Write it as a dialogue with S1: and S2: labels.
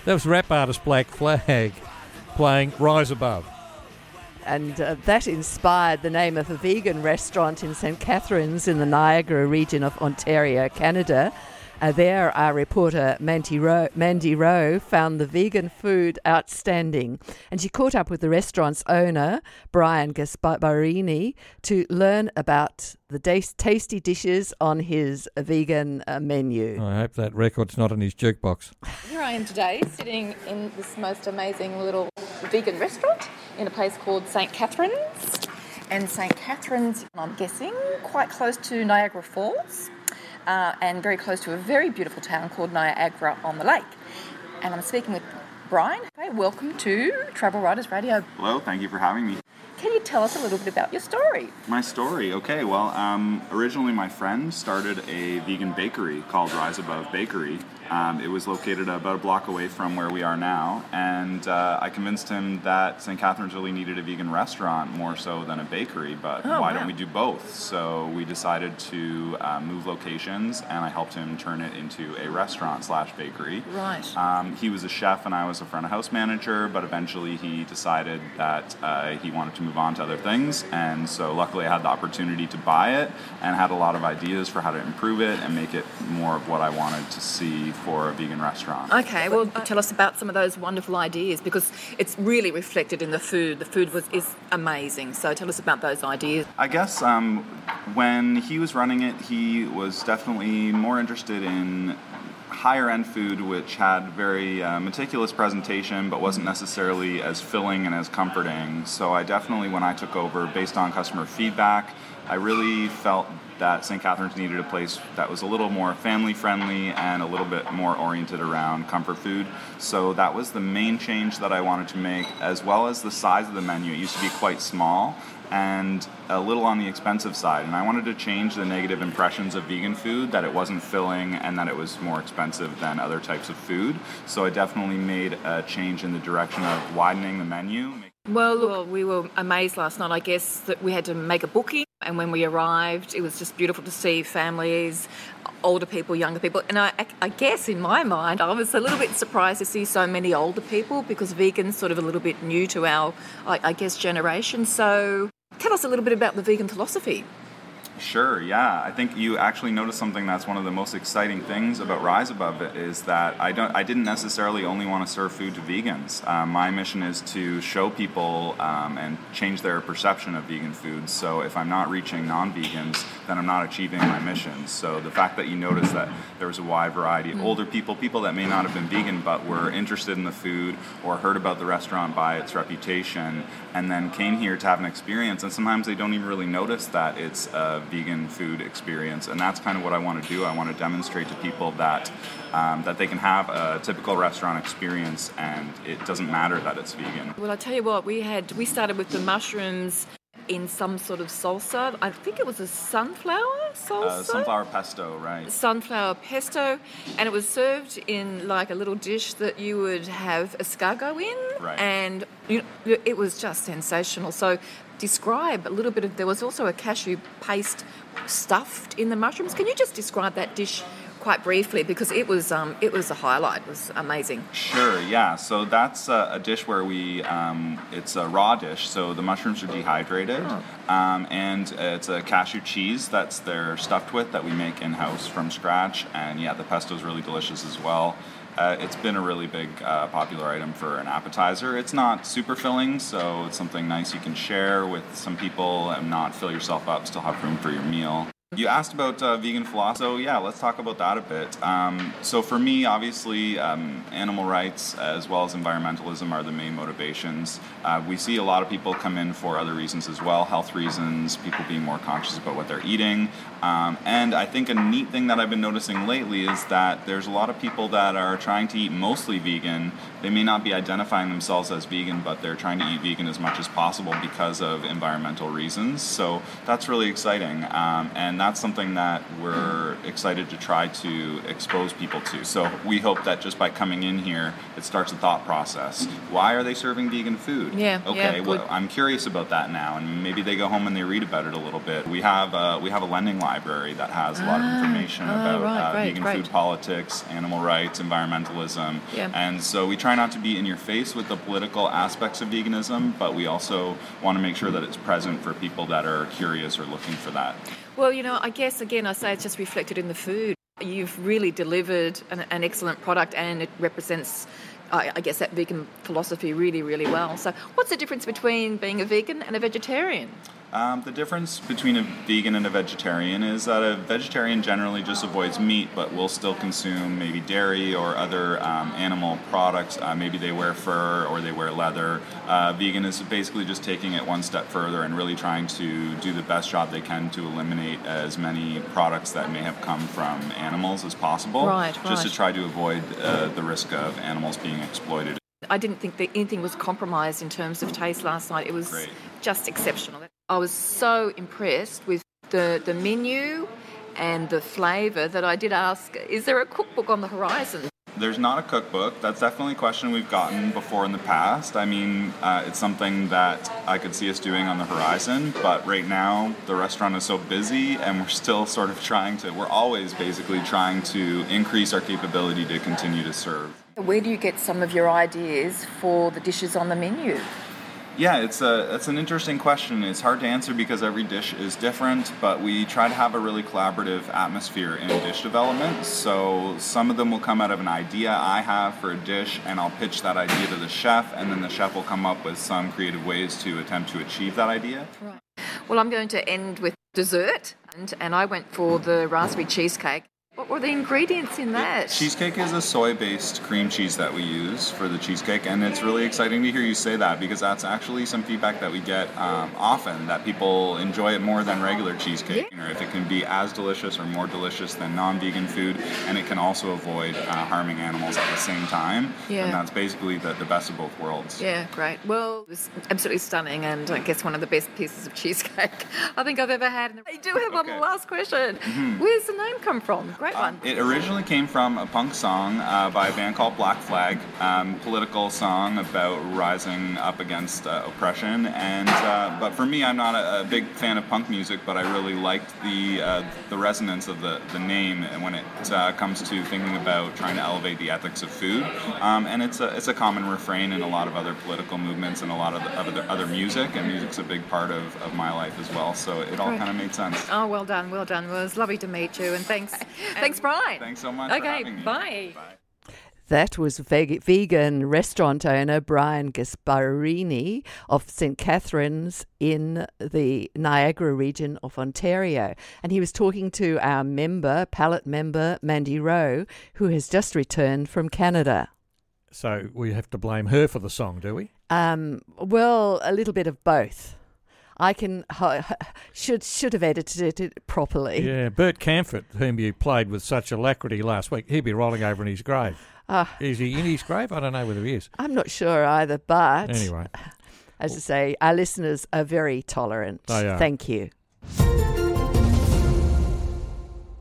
S1: That was rap artist Black Flag playing Rise Above.
S2: And that inspired the name of a vegan restaurant in St. Catharines in the Niagara region of Ontario, Canada. There, our reporter Mandy Rowe found the vegan food outstanding, and she caught up with the restaurant's owner, Brian Gasparini, to learn about the tasty dishes on his vegan menu.
S1: I hope that record's not in his jukebox.
S3: Here I am today, sitting in this most amazing little vegan restaurant in a place called St. Catharines. And St. Catharines, I'm guessing, quite close to Niagara Falls. And very close to a very beautiful town called Niagara-on-the-Lake. And I'm speaking with Brian. Hey, welcome to Travel Writers Radio.
S4: Hello, thank you for having me.
S3: Can you tell us a little bit about your story?
S4: My story? Okay, well, originally my friend started a vegan bakery called Rise Above Bakery. It was located about a block away from where we are now, and I convinced him that St. Catharines really needed a vegan restaurant more so than a bakery, but why don't we do both? So we decided to move locations, and I helped him turn it into a restaurant/bakery.
S3: Right.
S4: He was a chef and I was a front of house manager, but eventually he decided that he wanted to move on to other things, and so luckily I had the opportunity to buy it and had a lot of ideas for how to improve it and make it more of what I wanted to see for a vegan restaurant.
S3: Okay, well, tell us about some of those wonderful ideas, because it's really reflected in the food. The food is amazing, so tell us about those ideas.
S4: I guess when he was running it, he was definitely more interested in higher-end food, which had very meticulous presentation, but wasn't necessarily as filling and as comforting. So I definitely, when I took over, based on customer feedback, I really felt that St. Catharines needed a place that was a little more family-friendly and a little bit more oriented around comfort food. So that was the main change that I wanted to make, as well as the size of the menu. It used to be quite small and a little on the expensive side, and I wanted to change the negative impressions of vegan food, that it wasn't filling and that it was more expensive than other types of food. So I definitely made a change in the direction of widening the menu.
S3: Well, look, we were amazed last night, I guess, that we had to make a booking, and when we arrived, it was just beautiful to see families, older people, younger people, and I guess in my mind, I was a little bit surprised to see so many older people, because vegan's sort of a little bit new to our, I guess, generation. So tell us a little bit about the vegan philosophy.
S4: Sure, yeah. I think you actually noticed something that's one of the most exciting things about Rise Above it, is that I didn't necessarily only want to serve food to vegans. My mission is to show people and change their perception of vegan foods. So if I'm not reaching non-vegans, then I'm not achieving my mission. So the fact that you noticed that there was a wide variety of older people that may not have been vegan but were interested in the food or heard about the restaurant by its reputation and then came here to have an experience, and sometimes they don't even really notice that it's a vegan food experience, and that's kind of what I want to do. I want to demonstrate to people that that they can have a typical restaurant experience, and it doesn't matter that it's vegan.
S3: Well, I tell you what, we started with the mushrooms in some sort of salsa. I think it was a sunflower salsa?
S4: Sunflower pesto, right.
S3: Sunflower pesto, and it was served in like a little dish that you would have escargot in,
S4: right.
S3: And it was just sensational. So describe a little bit of, there was also a cashew paste stuffed in the mushrooms. Can you just describe that dish quite briefly, because it was a highlight. It was amazing.
S4: Sure, yeah. So that's a dish where it's a raw dish. So the mushrooms are dehydrated, and it's a cashew cheese that's they're stuffed with that we make in-house from scratch. And yeah, the pesto is really delicious as well. It's been a really big popular item for an appetizer. It's not super filling, so it's something nice you can share with some people and not fill yourself up, still have room for your meal. You asked about vegan philosophy, so yeah, let's talk about that a bit. So for me, obviously, animal rights as well as environmentalism are the main motivations. We see a lot of people come in for other reasons as well, health reasons, people being more conscious about what they're eating. And I think a neat thing that I've been noticing lately is that there's a lot of people that are trying to eat mostly vegan. They may not be identifying themselves as vegan, but they're trying to eat vegan as much as possible because of environmental reasons. So that's really exciting. And And that's something that we're excited to try to expose people to. So we hope that just by coming in here, it starts a thought process. Why are they serving vegan food?
S3: Yeah.
S4: Okay, well, I'm curious about that now, and maybe they go home and they read about it a little bit. We have a lending library that has a lot of information about vegan food politics, animal rights, environmentalism.
S3: Yeah.
S4: And so we try not to be in your face with the political aspects of veganism, but we also want to make sure that it's present for people that are curious or looking for that.
S3: Well, I guess, again, I say it's just reflected in the food. You've really delivered an excellent product, and it represents, I guess, that vegan philosophy really, really well. So what's the difference between being a vegan and a vegetarian?
S4: The difference between a vegan and a vegetarian is that a vegetarian generally just avoids meat, but will still consume maybe dairy or other animal products. Maybe they wear fur or they wear leather. Vegan is basically just taking it one step further and really trying to do the best job they can to eliminate as many products that may have come from animals as possible, just to try to avoid the risk of animals being exploited.
S3: I didn't think that anything was compromised in terms of taste last night. It was just exceptional. I was so impressed with the menu and the flavour that I did ask, is there a cookbook on the horizon?
S4: There's not a cookbook. That's definitely a question we've gotten before in the past. I mean, it's something that I could see us doing on the horizon, but right now the restaurant is so busy and we're still sort of we're always basically trying to increase our capability to continue to serve.
S3: Where do you get some of your ideas for the dishes on the menu?
S4: Yeah, it's an interesting question. It's hard to answer because every dish is different, but we try to have a really collaborative atmosphere in dish development. So some of them will come out of an idea I have for a dish, and I'll pitch that idea to the chef, and then the chef will come up with some creative ways to attempt to achieve that idea.
S3: Right. Well, I'm going to end with dessert, and I went for the raspberry cheesecake. What were the ingredients in that?
S4: Cheesecake is a soy-based cream cheese that we use for the cheesecake, and it's really exciting to hear you say that because that's actually some feedback that we get often, that people enjoy it more than regular cheesecake.
S3: Yeah.
S4: Or if it can be as delicious or more delicious than non-vegan food, and it can also avoid harming animals at the same time, and that's basically the best of both worlds.
S3: Yeah, great. Well, it was absolutely stunning, and I guess one of the best pieces of cheesecake I think I've ever had. I do have one more last question. Mm-hmm. Where's the name come from? Great one.
S4: It originally came from a punk song by a band called Black Flag, political song about rising up against oppression. And but for me, I'm not a big fan of punk music, but I really liked the resonance of the name when it comes to thinking about trying to elevate the ethics of food. And it's a common refrain in a lot of other political movements and a lot of other music, and music's a big part of my life as well. So it all kind of made sense.
S3: Oh, well done, well done. Well, it was lovely to meet you, and thanks. Thanks, Brian.
S4: Thanks so much for having me.
S3: Bye.
S2: That was vegan restaurant owner Brian Gasparini of St. Catherine's in the Niagara region of Ontario. And he was talking to our palette member, Mandy Rowe, who has just returned from Canada.
S1: So we have to blame her for the song, do we?
S2: Well, a little bit of both. I should have edited it properly.
S1: Yeah, Bert Camford, whom you played with such alacrity last week, he'd be rolling over in his grave. Is he in his grave? I don't know whether he is.
S2: I'm not sure either, but
S1: anyway,
S2: as I say, our listeners are very tolerant.
S1: They are.
S2: Thank you.